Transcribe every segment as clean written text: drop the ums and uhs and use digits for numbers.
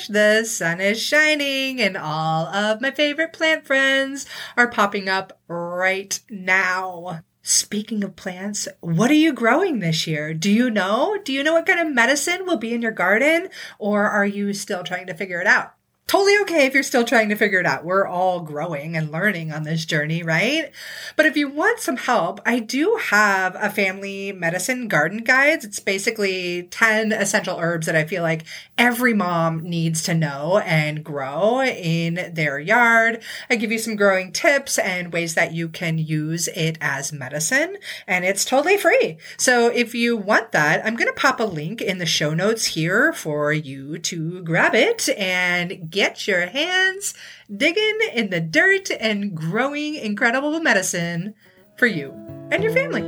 gosh, the sun is shining and all of my favorite plant friends are popping up right now. Speaking of plants, what are you growing this year? Do you know? Do you know what kind of medicine will be in your garden? Or are you still trying to figure it out? Totally okay if you're still trying to figure it out. We're all growing and learning on this journey, right? But if you want some help, I do have a family medicine garden guides. It's basically 10 essential herbs that I feel like every mom needs to know and grow in their yard. I give you some growing tips and ways that you can use it as medicine, and it's totally free. So if you want that, I'm going to pop a link in the show notes here for you to grab it and get your hands digging in the dirt and growing incredible medicine for you and your family.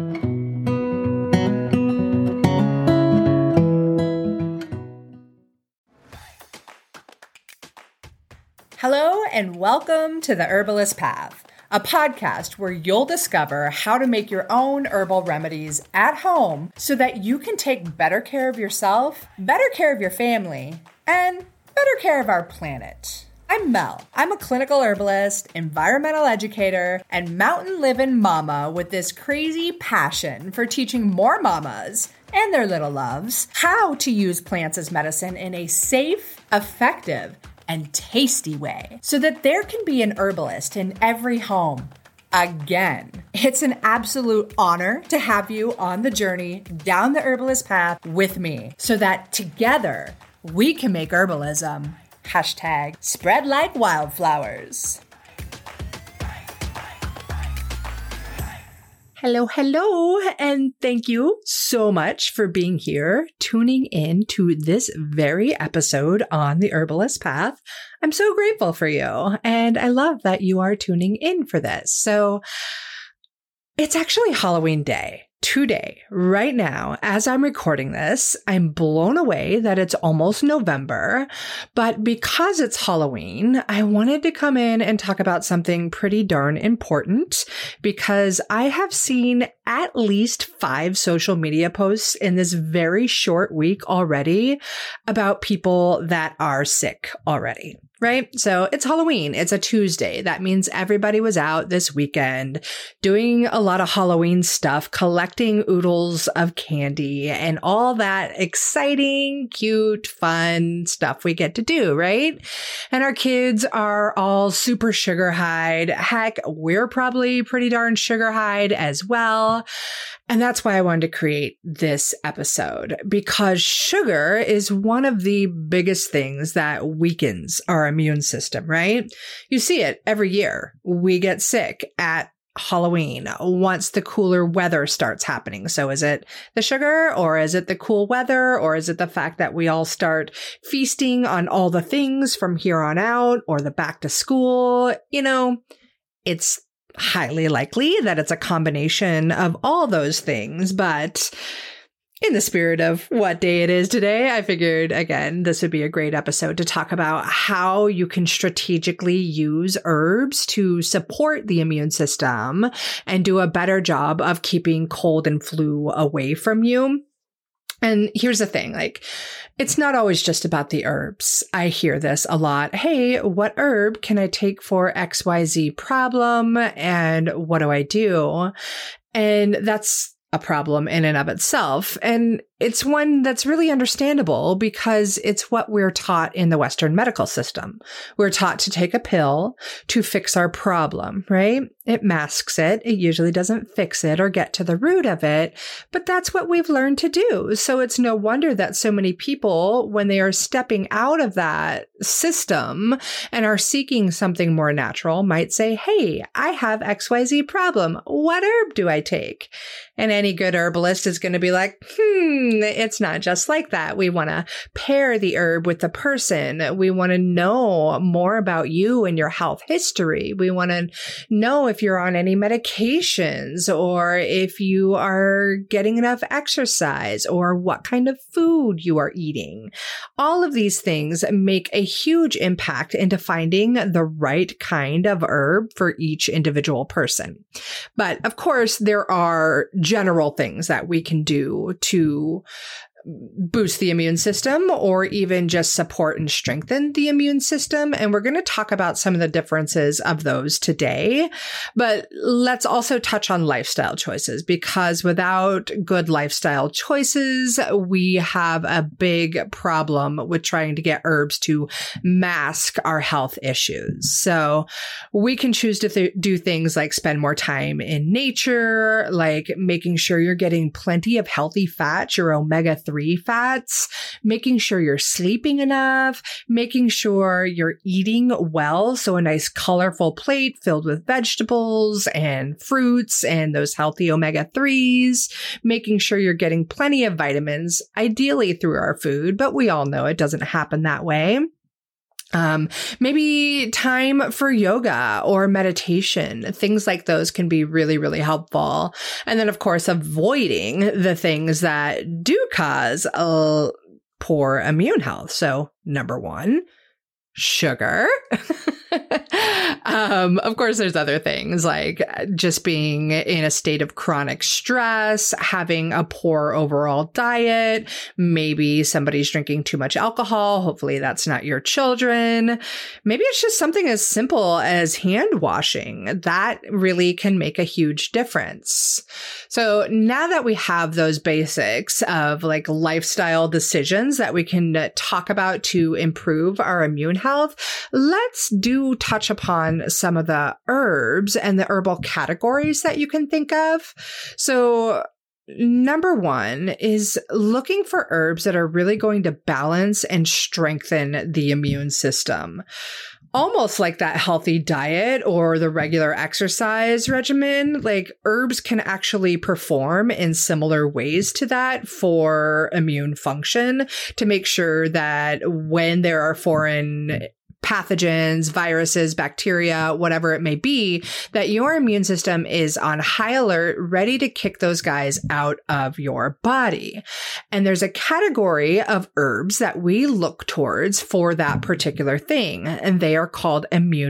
Hello and welcome to The Herbalist Path, a podcast where you'll discover how to make your own herbal remedies at home so that you can take better care of yourself, better care of your family, and better care of our planet. I'm Mel. I'm a clinical herbalist, environmental educator, and mountain living mama with this crazy passion for teaching more mamas and their little loves how to use plants as medicine in a safe, effective, and tasty way so that there can be an herbalist in every home. Again, it's an absolute honor to have you on the journey down the herbalist path with me so that together we can make herbalism #spread like wildflowers. Hello, and thank you so much for being here, tuning in to this very episode on the Herbalist Path. I'm so grateful for you, and I love that you are tuning in for this. So it's actually Halloween Day. Today, right now, as I'm recording this, I'm blown away that it's almost November, but because it's Halloween, I wanted to come in and talk about something pretty darn important because I have seen at least 5 social media posts in this very short week already about people that are sick already. Right? So it's Halloween. It's a Tuesday. That means everybody was out this weekend doing a lot of Halloween stuff, collecting oodles of candy and all that exciting, cute, fun stuff we get to do, right? And our kids are all super sugar-highed. Heck, we're probably pretty darn sugar-highed as well. And that's why I wanted to create this episode, because sugar is one of the biggest things that weakens our immune system, right? You see it every year. We get sick at Halloween once the cooler weather starts happening. So is it the sugar, or is it the cool weather, or is it the fact that we all start feasting on all the things from here on out, or the back to school? You know, it's highly likely that it's a combination of all those things, but in the spirit of what day it is today, I figured, again, this would be a great episode to talk about how you can strategically use herbs to support the immune system and do a better job of keeping cold and flu away from you. And here's the thing, it's not always just about the herbs. I hear this a lot. Hey, what herb can I take for XYZ problem? And what do I do? And that's a problem in and of itself. And it's one that's really understandable because it's what we're taught in the Western medical system. We're taught to take a pill to fix our problem, right? It masks it. It usually doesn't fix it or get to the root of it, but that's what we've learned to do. So it's no wonder that so many people, when they are stepping out of that system and are seeking something more natural, might say, hey, I have XYZ problem. What herb do I take? And any good herbalist is going to be like, it's not just like that. We want to pair the herb with the person. We want to know more about you and your health history. We want to know if you're on any medications or if you are getting enough exercise or what kind of food you are eating. All of these things make a huge impact into finding the right kind of herb for each individual person. But of course, there are general things that we can do to boost the immune system or even just support and strengthen the immune system. And we're going to talk about some of the differences of those today. But let's also touch on lifestyle choices, because without good lifestyle choices, we have a big problem with trying to get herbs to mask our health issues. So we can choose to do things like spend more time in nature, like making sure you're getting plenty of healthy fats, your omega-3 fats, making sure you're sleeping enough, making sure you're eating well. So a nice colorful plate filled with vegetables and fruits and those healthy omega-3s, making sure you're getting plenty of vitamins, ideally through our food, but we all know it doesn't happen that way. Maybe time for yoga or meditation. Things like those can be really, really helpful. And then, of course, avoiding the things that do cause a poor immune health. So, number one, sugar. Of course, there's other things like just being in a state of chronic stress, having a poor overall diet. Maybe somebody's drinking too much alcohol. Hopefully that's not your children. Maybe it's just something as simple as hand washing. That really can make a huge difference. So now that we have those basics of like lifestyle decisions that we can talk about to improve our immune health, let's touch upon some of the herbs and the herbal categories that you can think of. So number one is looking for herbs that are really going to balance and strengthen the immune system. Almost like that healthy diet or the regular exercise regimen, like herbs can actually perform in similar ways to that for immune function, to make sure that when there are foreign pathogens, viruses, bacteria, whatever it may be, that your immune system is on high alert, ready to kick those guys out of your body. And there's a category of herbs that we look towards for that particular thing, and they are called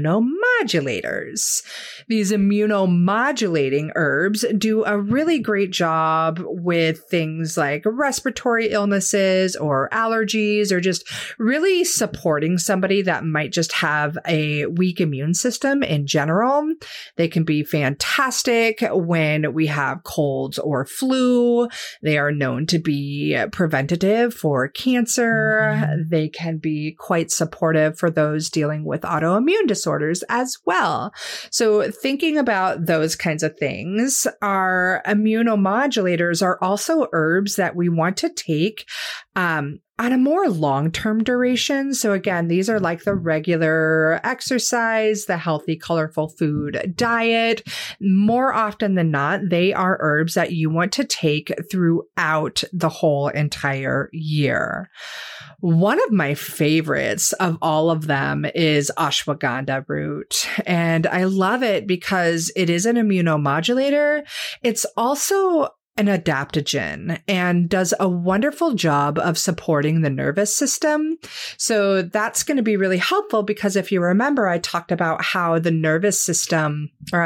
immunomodulators. These immunomodulating herbs do a really great job with things like respiratory illnesses or allergies, or just really supporting somebody that might just have a weak immune system in general. They can be fantastic when we have colds or flu. They are known to be preventative for cancer. They can be quite supportive for those dealing with autoimmune disorders as well. So thinking about those kinds of things, our immunomodulators are also herbs that we want to take on a more long-term duration. So again, these are like the regular exercise, the healthy, colorful food diet. More often than not, they are herbs that you want to take throughout the whole entire year. One of my favorites of all of them is ashwagandha root. And I love it because it is an immunomodulator. It's also an adaptogen and does a wonderful job of supporting the nervous system. So that's going to be really helpful because if you remember, I talked about how the nervous system,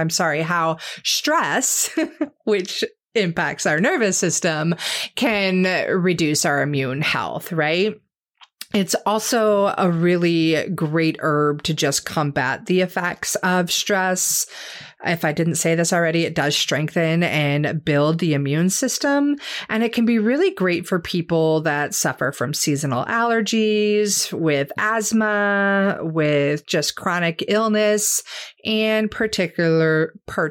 how stress, which impacts our nervous system, can reduce our immune health, right? It's also a really great herb to just combat the effects of stress. If I didn't say this already, it does strengthen and build the immune system. And it can be really great for people that suffer from seasonal allergies, with asthma, with just chronic illness, and particularly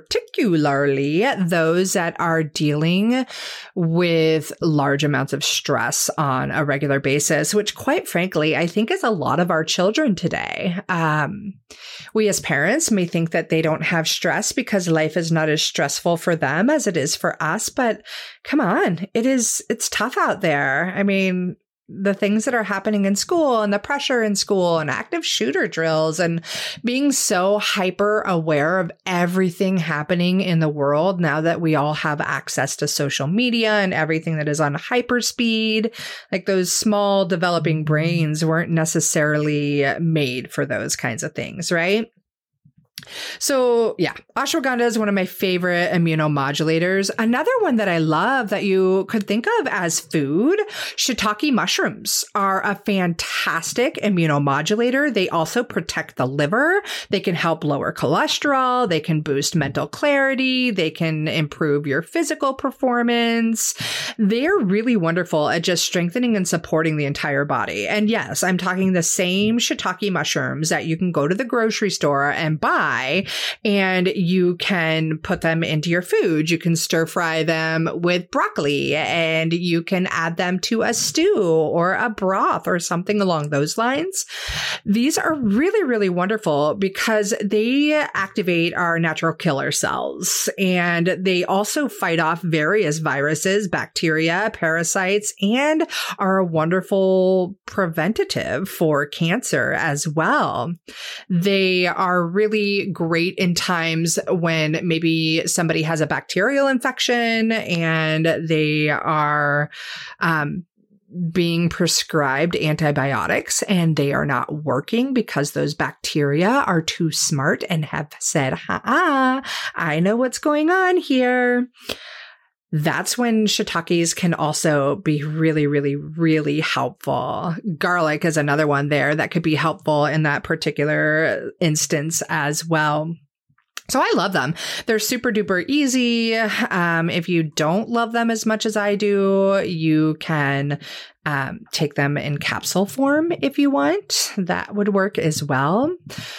those that are dealing with large amounts of stress on a regular basis, which quite frankly, I think is a lot of our children today. We as parents may think that they don't have stress because life is not as stressful for them as it is for us. But come on, it's tough out there. I mean, the things that are happening in school and the pressure in school and active shooter drills and being so hyper aware of everything happening in the world now that we all have access to social media and everything that is on hyperspeed. Like those small developing brains weren't necessarily made for those kinds of things, right? So yeah, ashwagandha is one of my favorite immunomodulators. Another one that I love that you could think of as food, shiitake mushrooms are a fantastic immunomodulator. They also protect the liver. They can help lower cholesterol. They can boost mental clarity. They can improve your physical performance. They're really wonderful at just strengthening and supporting the entire body. And yes, I'm talking the same shiitake mushrooms that you can go to the grocery store and buy, and you can put them into your food. You can stir fry them with broccoli, and you can add them to a stew or a broth or something along those lines. These are really, really wonderful because they activate our natural killer cells, and they also fight off various viruses, bacteria, parasites, and are a wonderful preventative for cancer as well. They are really great in times when maybe somebody has a bacterial infection and they are being prescribed antibiotics and they are not working because those bacteria are too smart and have said, I know what's going on here. That's when shiitakes can also be really, really, really helpful. Garlic is another one there that could be helpful in that particular instance as well. So I love them. They're super duper easy. If you don't love them as much as I do, you can take them in capsule form if you want. That would work as well.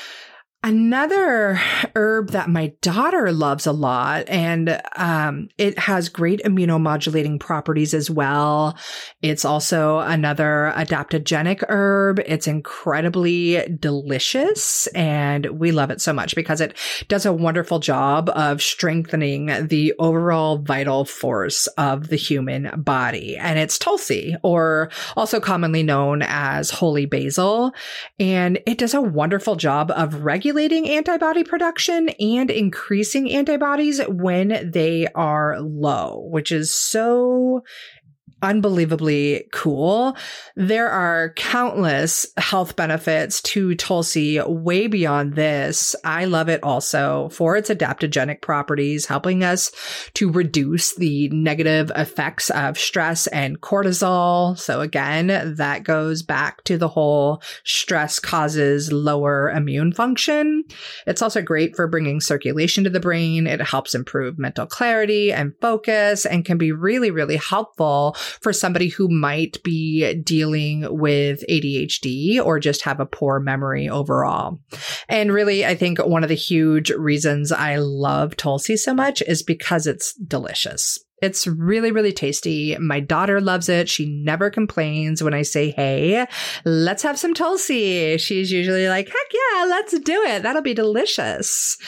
Another herb that my daughter loves a lot, and it has great immunomodulating properties as well. It's also another adaptogenic herb. It's incredibly delicious, and we love it so much because it does a wonderful job of strengthening the overall vital force of the human body. And it's Tulsi, or also commonly known as holy basil. And it does a wonderful job of regulating antibody production and increasing antibodies when they are low, which is so unbelievably cool. There are countless health benefits to Tulsi way beyond this. I love it also for its adaptogenic properties, helping us to reduce the negative effects of stress and cortisol. So again, that goes back to the whole stress causes lower immune function. It's also great for bringing circulation to the brain. It helps improve mental clarity and focus, and can be really, really helpful for somebody who might be dealing with ADHD or just have a poor memory overall. And really, I think one of the huge reasons I love Tulsi so much is because it's delicious. It's really, really tasty. My daughter loves it. She never complains when I say, hey, let's have some Tulsi. She's usually like, heck yeah, let's do it. That'll be delicious.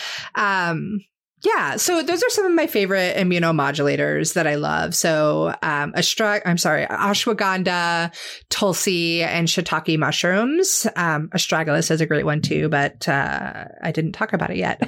Yeah, so those are some of my favorite immunomodulators that I love. So ashwagandha, Tulsi, and shiitake mushrooms. Astragalus is a great one too, but I didn't talk about it yet.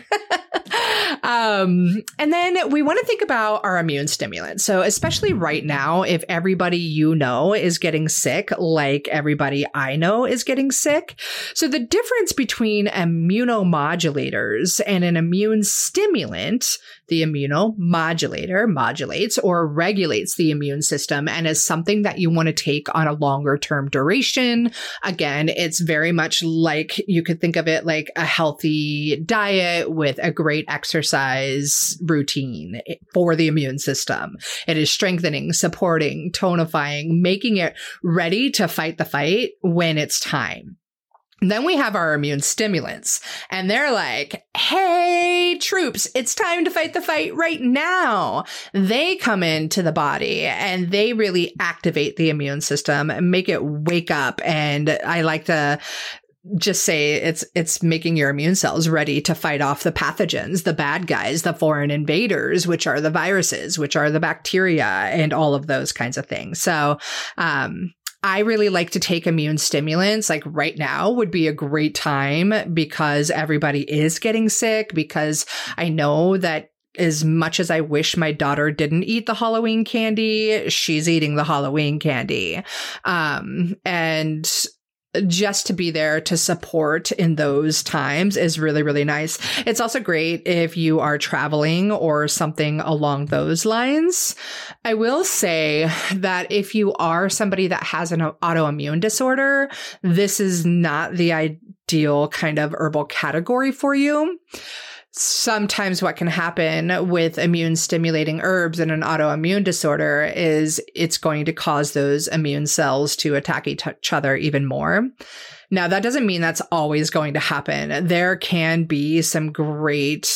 And then we want to think about our immune stimulants. So especially right now, if everybody you know is getting sick, like everybody I know is getting sick. So the difference between immunomodulators and an immune stimulant, the immunomodulator modulates or regulates the immune system and is something that you want to take on a longer term duration. Again, it's very much like you could think of it like a healthy diet with a great exercise routine for the immune system. It is strengthening, supporting, tonifying, making it ready to fight the fight when it's time. Then we have our immune stimulants, and they're like, hey, troops, it's time to fight the fight right now. They come into the body and they really activate the immune system and make it wake up. And I like to just say it's making your immune cells ready to fight off the pathogens, the bad guys, the foreign invaders, which are the viruses, which are the bacteria, and all of those kinds of things. So, I really like to take immune stimulants. Like right now would be a great time because everybody is getting sick, because I know that as much as I wish my daughter didn't eat the Halloween candy, she's eating the Halloween candy. And just to be there to support in those times is really, really nice. It's also great if you are traveling or something along those lines. I will say that if you are somebody that has an autoimmune disorder, this is not the ideal kind of herbal category for you. Sometimes what can happen with immune stimulating herbs in an autoimmune disorder is it's going to cause those immune cells to attack each other even more. Now, that doesn't mean that's always going to happen. There can be some great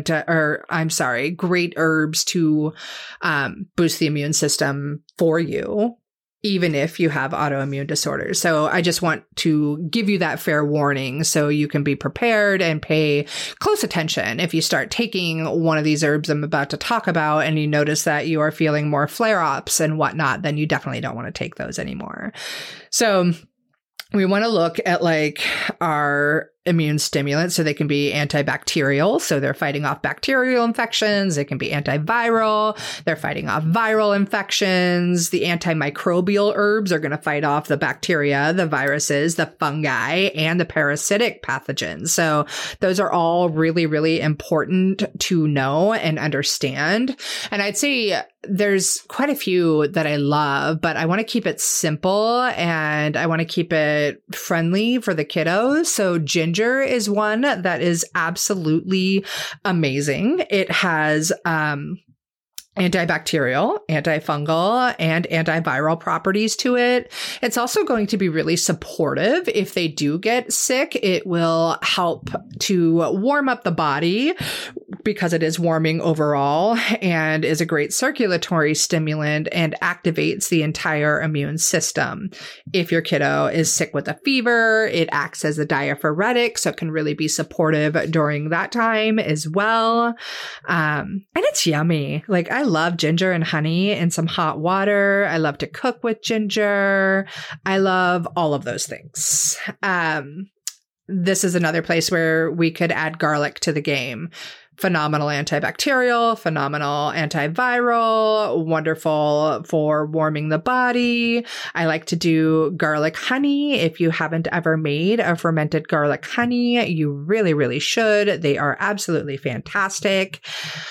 great herbs to boost the immune system for you, even if you have autoimmune disorders. So I just want to give you that fair warning so you can be prepared and pay close attention. If you start taking one of these herbs I'm about to talk about and you notice that you are feeling more flare-ups and whatnot, then you definitely don't want to take those anymore. So we want to look at like our immune stimulants so they can be antibacterial. So they're fighting off bacterial infections. They can be antiviral. They're fighting off viral infections. The antimicrobial herbs are going to fight off the bacteria, the viruses, the fungi, and the parasitic pathogens. So those are all really, really important to know and understand. And I'd say there's quite a few that I love, but I want to keep it simple and I want to keep it friendly for the kiddos. So ginger is one that is absolutely amazing. It has antibacterial, antifungal, and antiviral properties to it. It's also going to be really supportive if they do get sick. It will help to warm up the body because it is warming overall and is a great circulatory stimulant and activates the entire immune system. If your kiddo is sick with a fever, it acts as a diaphoretic, so it can really be supportive during that time as well. And it's yummy. Like, I love ginger and honey and some hot water. I love to cook with ginger. I love all of those things. This is another place where we could add garlic to the game. Phenomenal antibacterial, phenomenal antiviral, wonderful for warming the body. I like to do garlic honey. If you haven't ever made a fermented garlic honey, you really, really should. They are absolutely fantastic.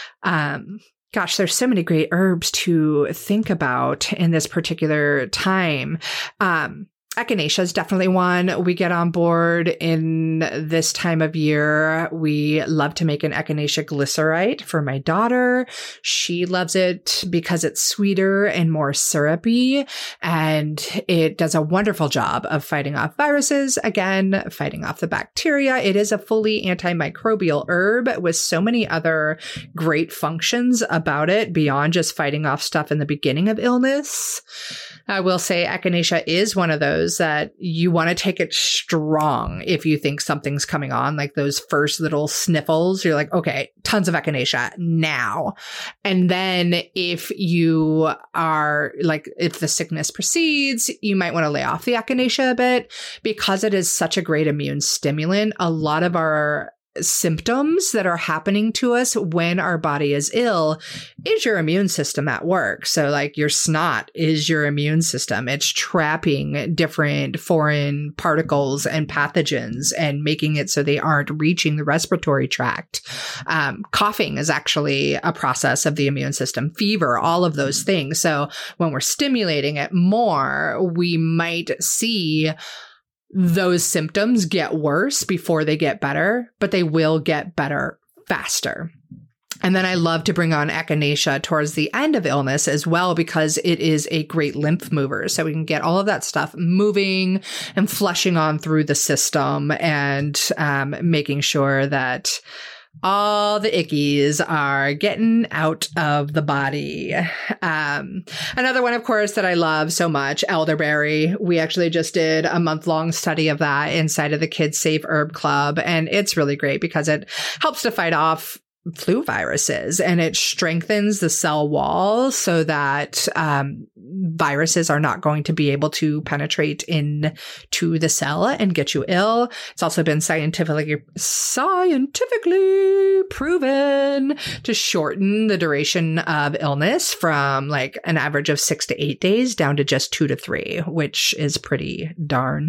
Gosh, there's so many great herbs to think about in this particular time. Echinacea is definitely one we get on board in this time of year. We love to make an echinacea glycerite for my daughter. She loves it because it's sweeter and more syrupy, and it does a wonderful job of fighting off viruses, again, fighting off the bacteria. It is a fully antimicrobial herb with so many other great functions about it beyond just fighting off stuff in the beginning of illness. I will say echinacea is one of those that you want to take it strong if you think something's coming on, like those first little sniffles. You're like, okay, tons of echinacea now. And then if you are like, if the sickness proceeds, you might want to lay off the echinacea a bit because it is such a great immune stimulant. A lot of our symptoms that are happening to us when our body is ill is your immune system at work. So like your snot is your immune system. It's trapping different foreign particles and pathogens and making it so they aren't reaching the respiratory tract. Coughing is actually a process of the immune system. Fever, all of those things. So when we're stimulating it more, we might see those symptoms get worse before they get better, but they will get better faster. And then I love to bring on echinacea towards the end of illness as well, because it is a great lymph mover. So we can get all of that stuff moving and flushing on through the system and making sure that all the ickies are getting out of the body. Another one, of course, that I love so much, elderberry. We actually just did a month-long study of that inside of the Kids Safe Herb Club. And it's really great because it helps to fight off flu viruses and it strengthens the cell wall so that viruses are not going to be able to penetrate into the cell and get you ill. It's also been scientifically proven to shorten the duration of illness from like an average of 6 to 8 days down to just 2 to 3, which is pretty darn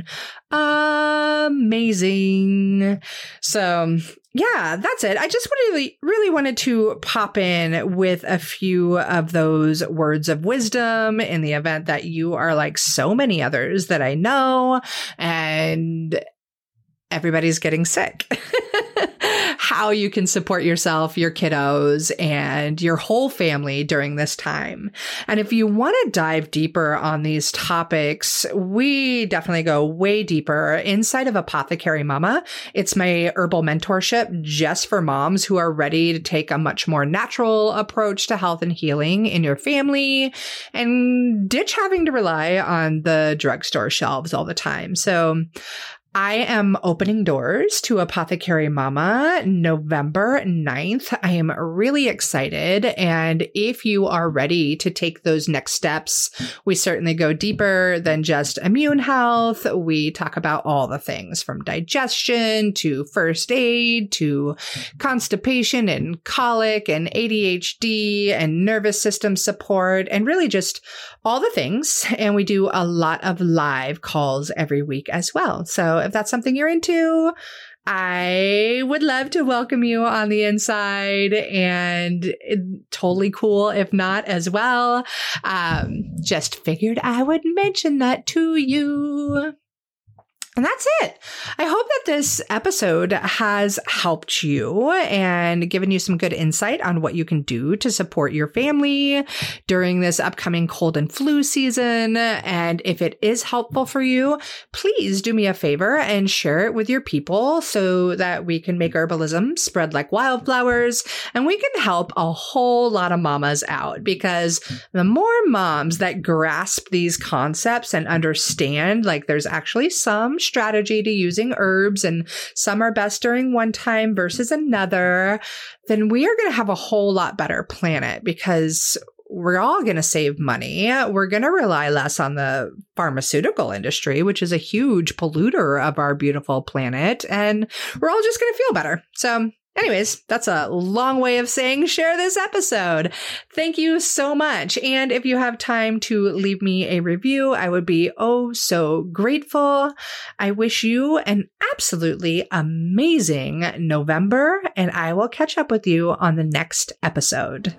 amazing. So yeah, that's it. I just really wanted to pop in with a few of those words of wisdom in the event that you are like so many others that I know and everybody's getting sick. How you can support yourself, your kiddos, and your whole family during this time. And if you want to dive deeper on these topics, we definitely go way deeper inside of Apothecary Mama. It's my herbal mentorship just for moms who are ready to take a much more natural approach to health and healing in your family and ditch having to rely on the drugstore shelves all the time. So I am opening doors to Apothecary Mama November 9th. I am really excited. And if you are ready to take those next steps, we certainly go deeper than just immune health. We talk about all the things from digestion to first aid to constipation and colic and ADHD and nervous system support and really just all the things. And we do a lot of live calls every week as well. So if that's something you're into, I would love to welcome you on the inside, and totally cool if not as well. Just figured I would mention that to you. And that's it. I hope that this episode has helped you and given you some good insight on what you can do to support your family during this upcoming cold and flu season. And if it is helpful for you, please do me a favor and share it with your people so that we can make herbalism spread like wildflowers and we can help a whole lot of mamas out, because the more moms that grasp these concepts and understand like there's actually some strategy to using herbs and some are best during one time versus another, then we are going to have a whole lot better planet, because we're all going to save money. We're going to rely less on the pharmaceutical industry, which is a huge polluter of our beautiful planet, and we're all just going to feel better. So anyways, that's a long way of saying share this episode. Thank you so much. And if you have time to leave me a review, I would be oh so grateful. I wish you an absolutely amazing November, and I will catch up with you on the next episode.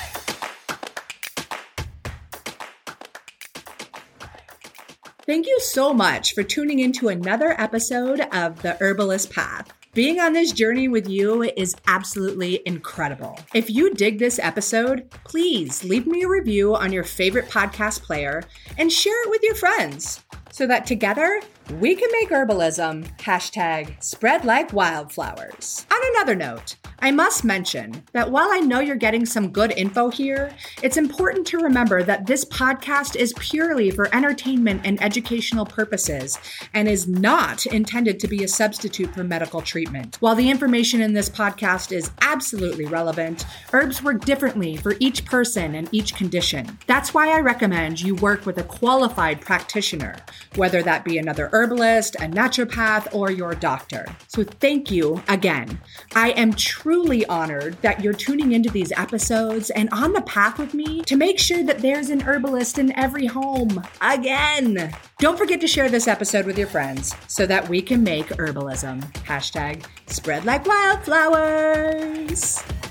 Thank you so much for tuning into another episode of The Herbalist Path. Being on this journey with you is absolutely incredible. If you dig this episode, please leave me a review on your favorite podcast player and share it with your friends so that together we can make herbalism #spread like wildflowers. On another note, I must mention that while I know you're getting some good info here, it's important to remember that this podcast is purely for entertainment and educational purposes and is not intended to be a substitute for medical treatment. While the information in this podcast is absolutely relevant, herbs work differently for each person and each condition. That's why I recommend you work with a qualified practitioner, whether that be another herbalist, a naturopath, or your doctor. So thank you again. I am truly honored that you're tuning into these episodes and on the path with me to make sure that there's an herbalist in every home again. Don't forget to share this episode with your friends so that we can make herbalism #spread like wildflowers.